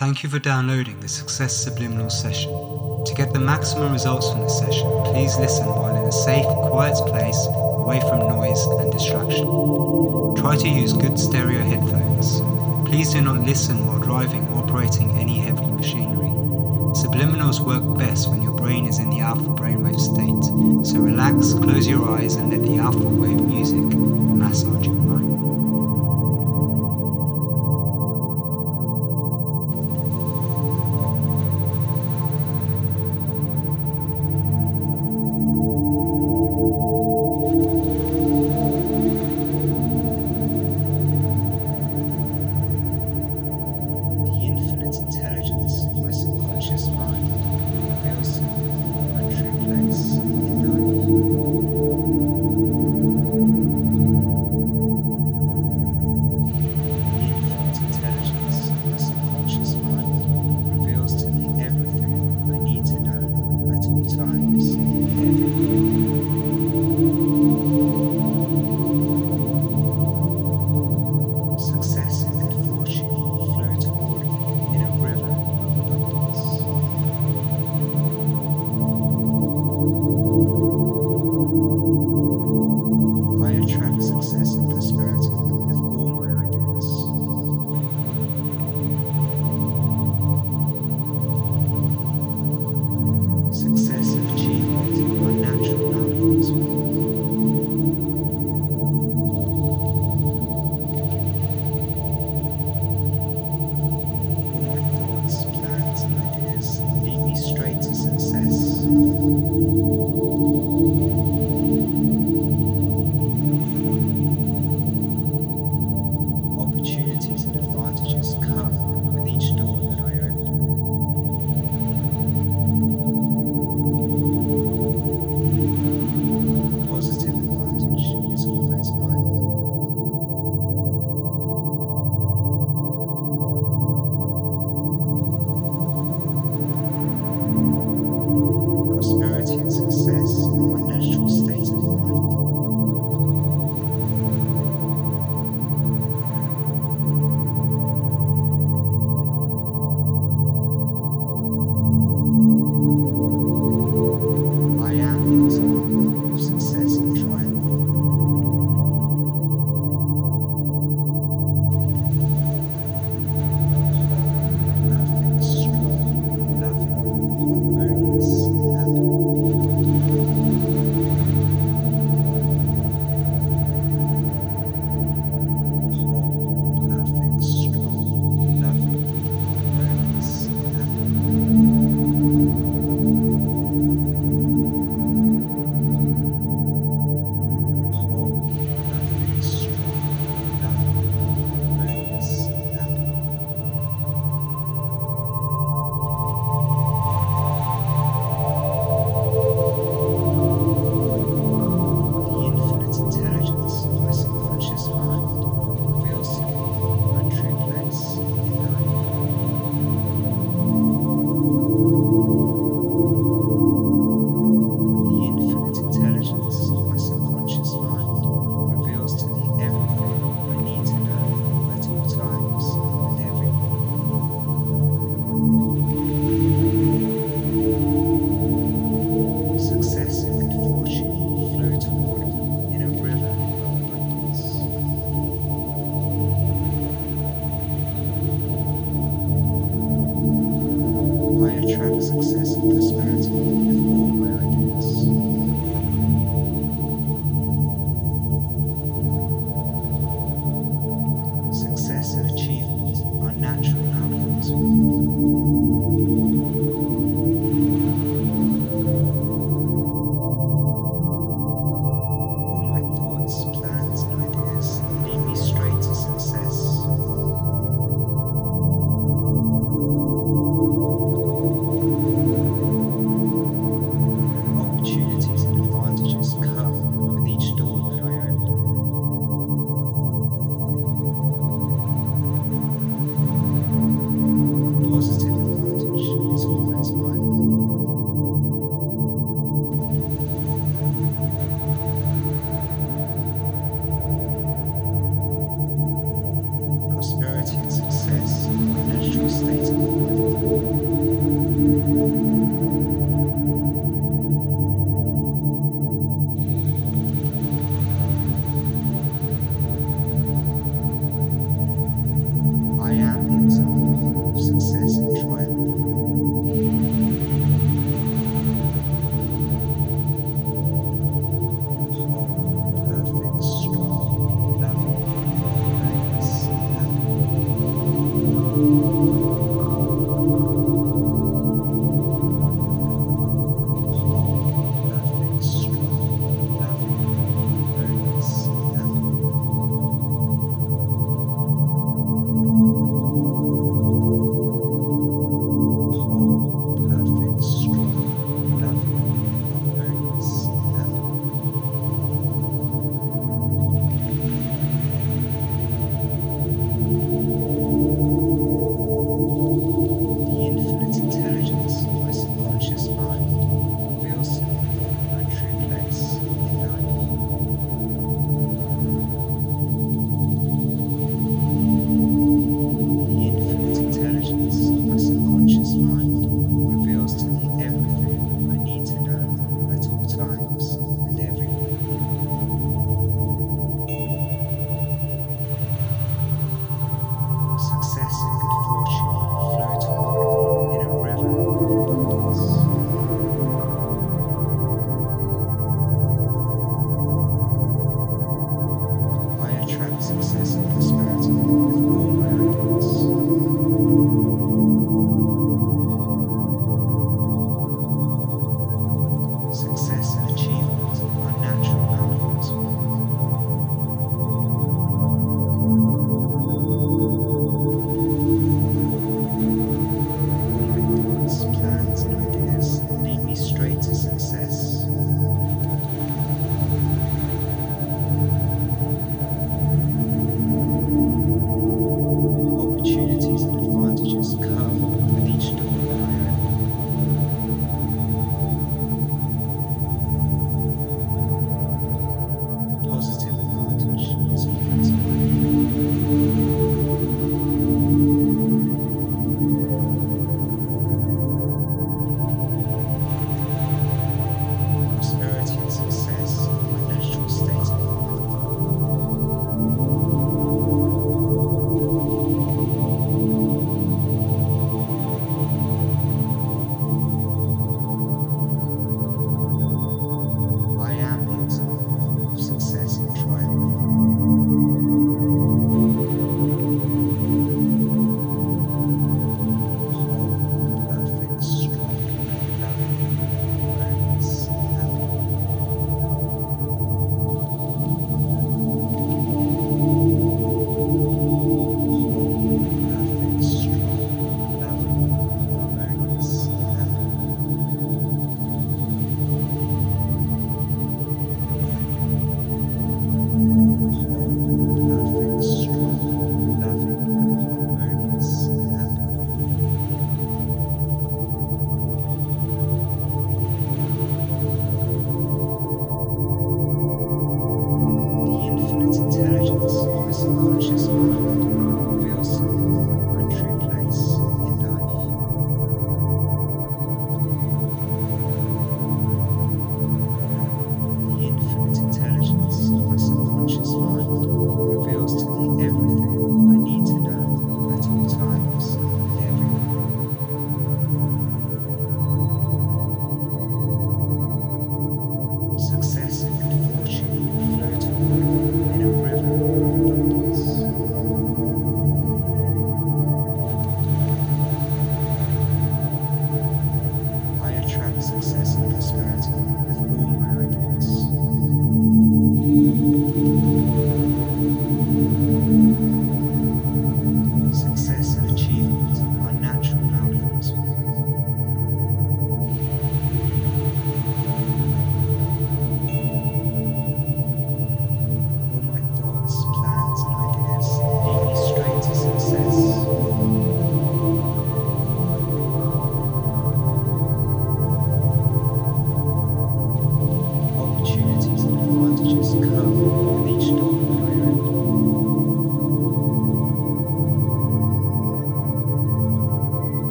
Thank you for downloading the Success Subliminal session. To get the maximum results from this session, please listen while in a safe, quiet place, away from noise and distraction. Try to use good stereo headphones. Please do not listen while driving or operating any heavy machinery. Subliminals work best when your brain is in the alpha brainwave state, so relax, close your eyes and let the alpha wave music massage your mind.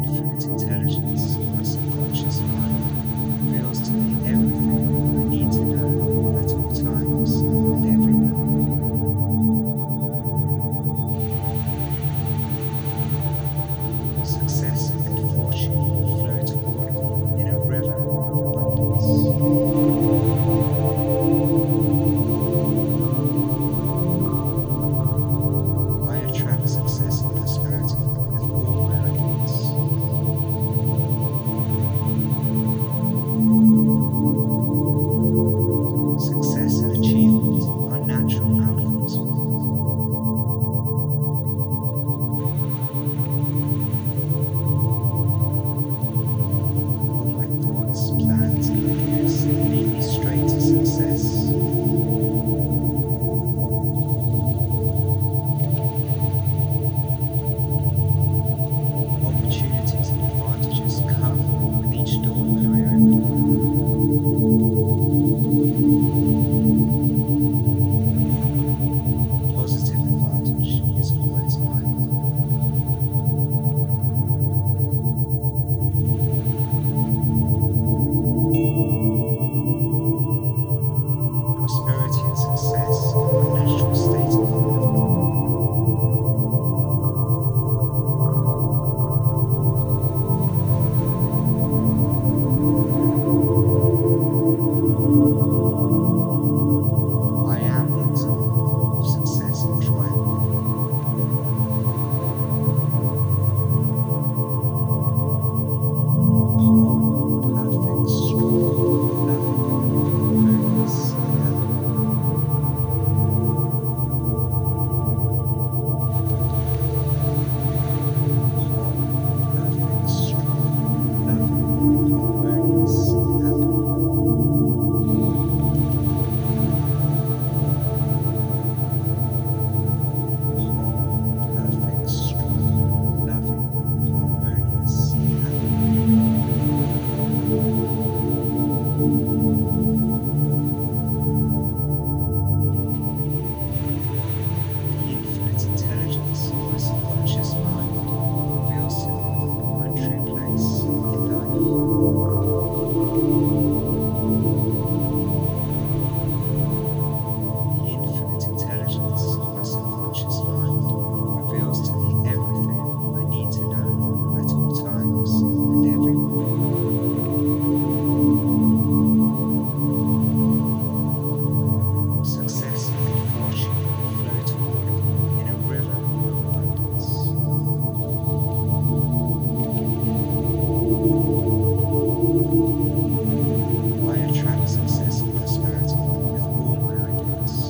infinite intelligence of my subconscious mind reveals to me everything I need to know at all times and everywhere. Success and good fortune flow toward me in a river of abundance. I attract success and prosperity with all my ideas. Success and achievement are natural outcomes for me. All my thoughts, plans, and ideas lead me straight to success. Opportunities and advantages come with each door that I open. The positive advantage is always mine. Prosperity and success are a natural state of mind. I am the example of success and triumph. Whole, perfect, strong, loving, harmonious, happy. Whole, perfect, strong, loving, harmonious, happy. Whole, perfect, strong, loving, harmonious, happy. The infinite intelligence of my subconscious mind reveals to me my true place in life. The infinite intelligence of my subconscious mind reveals to me everything I need to know at all times and everywhere. Success and good fortune flow toward me in a river of abundance. I attract success and prosperity with all my ideas.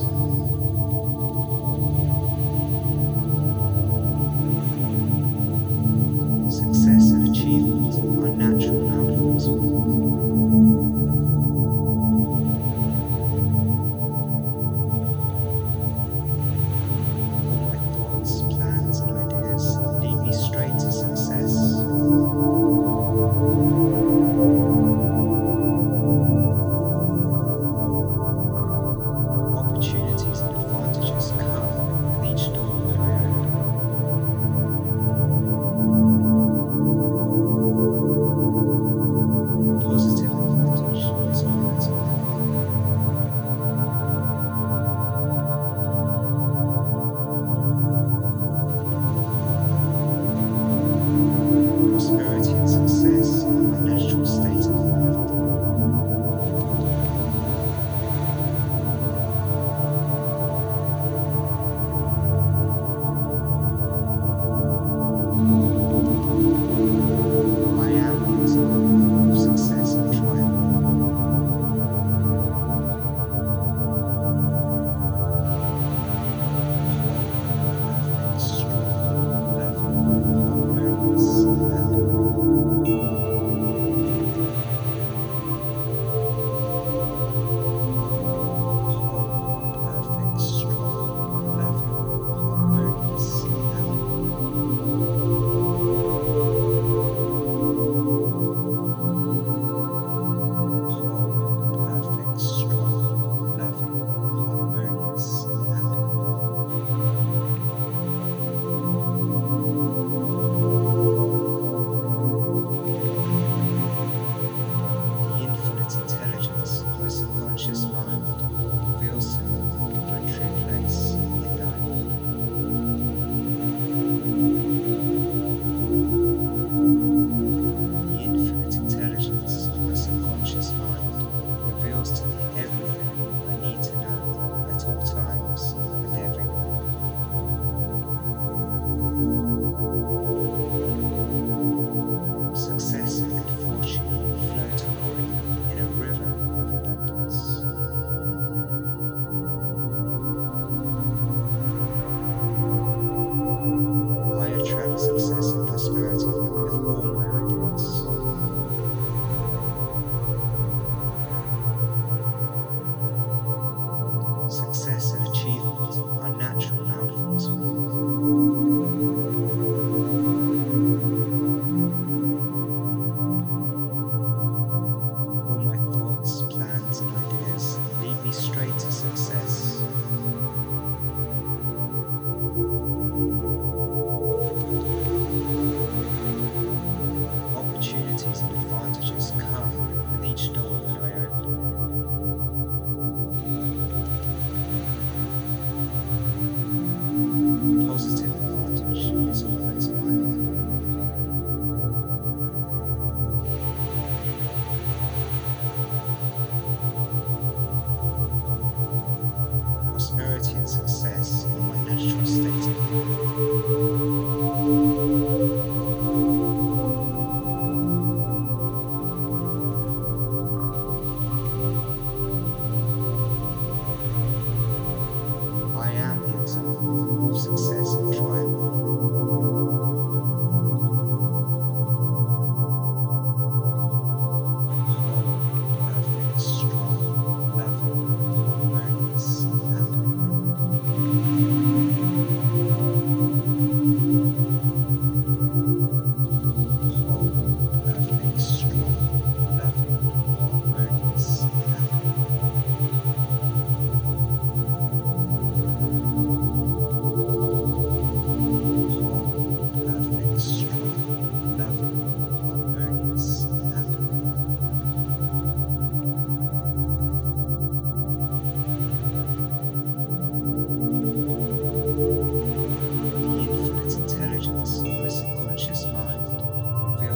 Success and achievement are natural outcomes for me. All my thoughts, plans, and ideas lead me straight to success.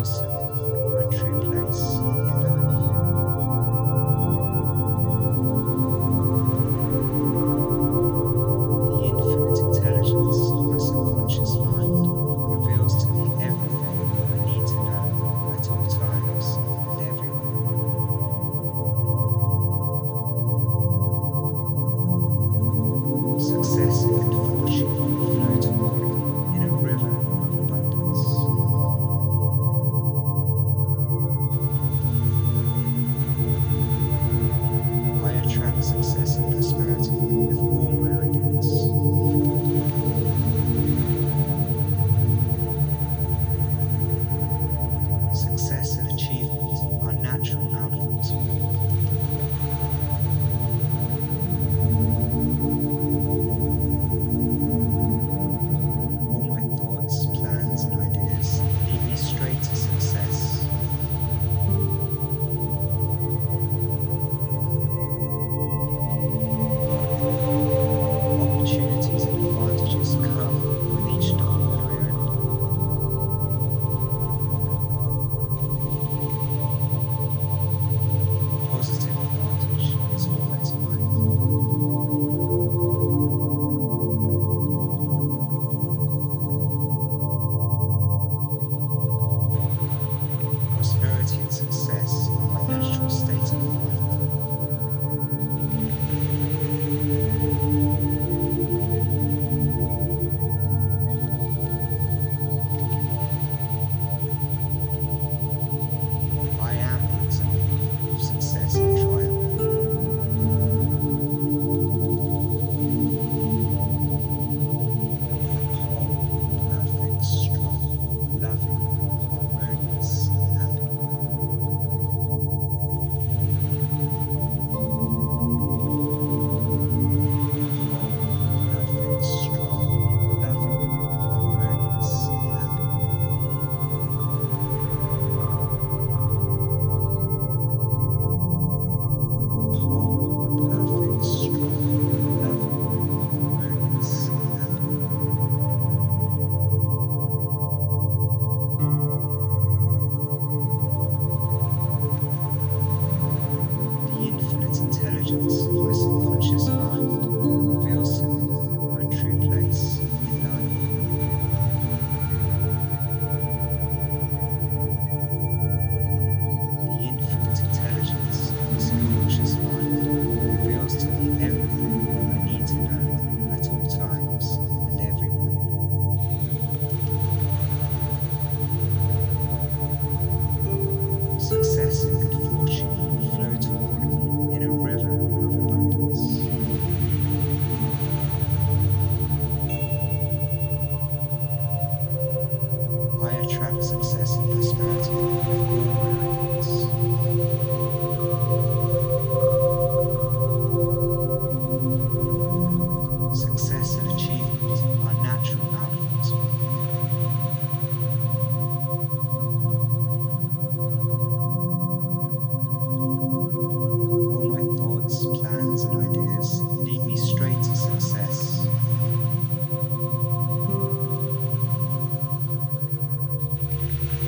reveals to me my true place in life. The infinite intelligence of my subconscious mind reveals to me everything I need to know at all times and everywhere. Success and good fortune flow toward me in a river of abundance. I attract success and prosperity with all my ideas. Success and achievement are natural outcomes for me. All my thoughts, plans, and ideas lead me straight to success. Opportunities and advantages come with each door that I open. Positive advantage is always mine. Prosperity and success are my natural state of mind. I am the example of success and triumph. Whole, perfect, strong, loving, harmonious, happy. Whole, perfect, strong, loving, harmonious, happy. Whole, perfect, strong, loving, harmonious, happy. The infinite intelligence of my subconscious mind reveals to me my true place in life. The infinite intelligence of my subconscious mind reveals to me everything I need to know at all times and everywhere. Success and good fortune flow toward me in a river of abundance. I attract success and prosperity with all my ideas. Success and achievement are natural outcomes for me. All my thoughts, plans, and ideas lead me straight to success.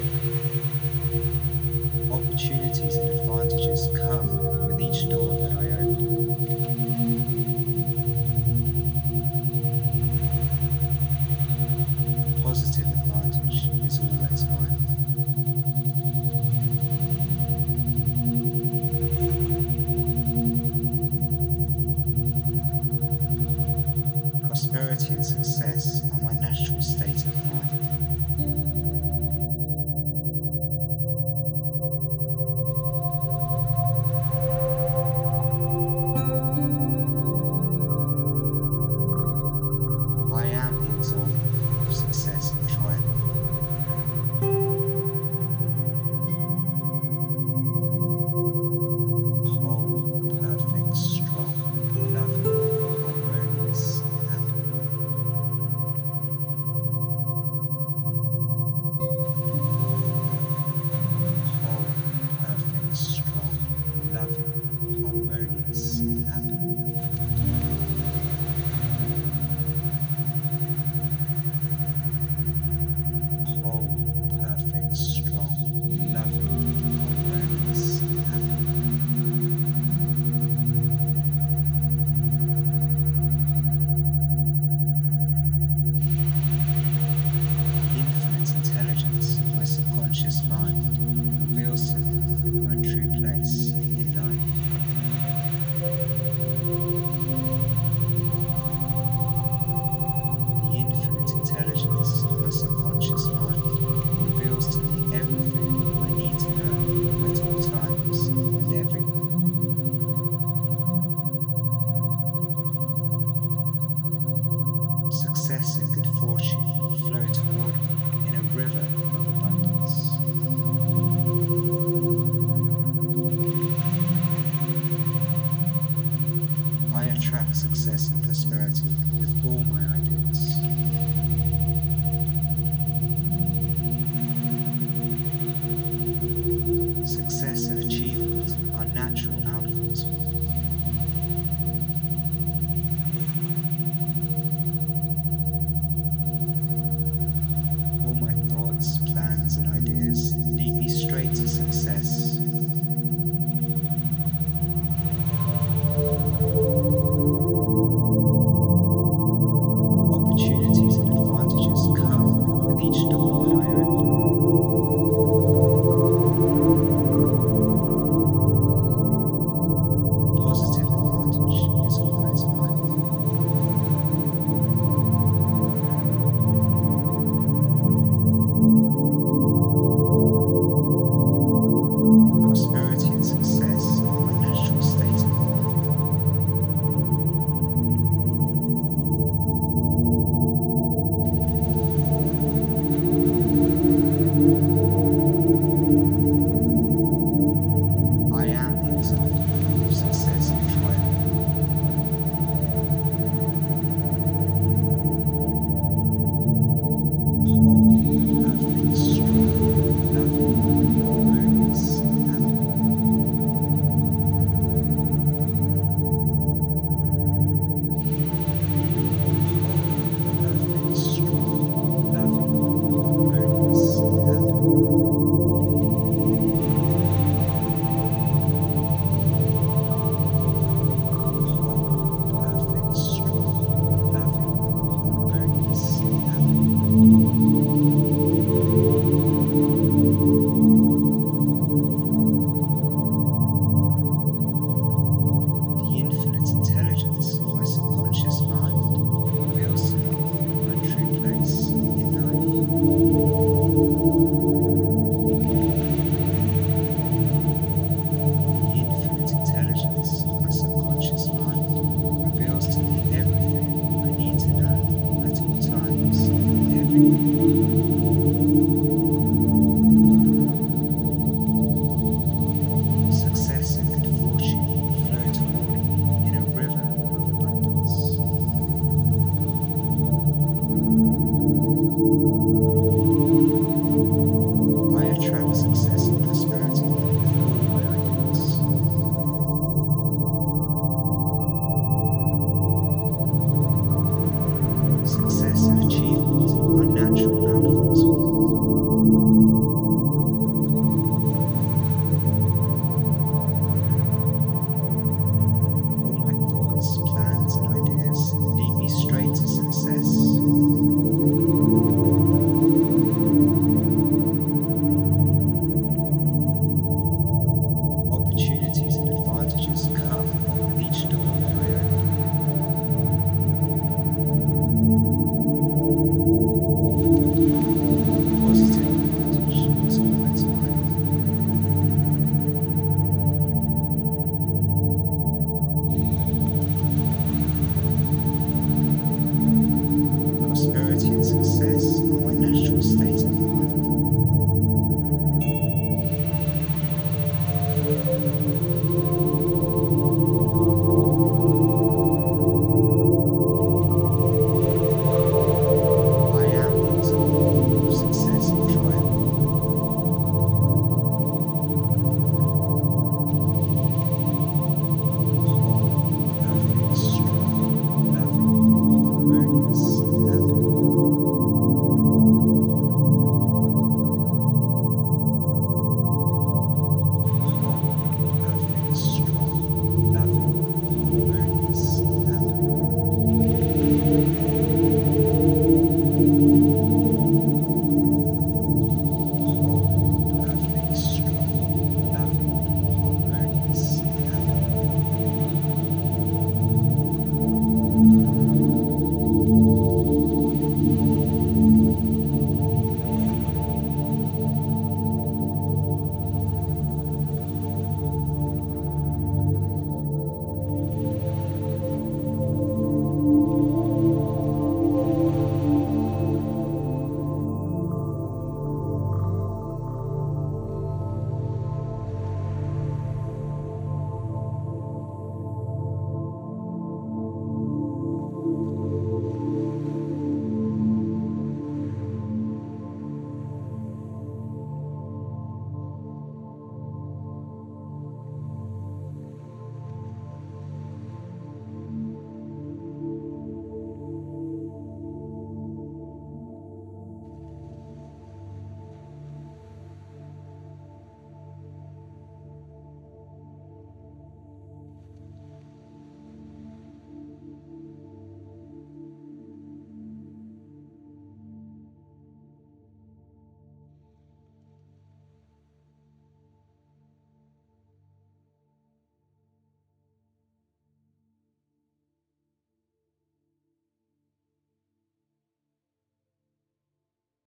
Opportunities and advantages come with each door that I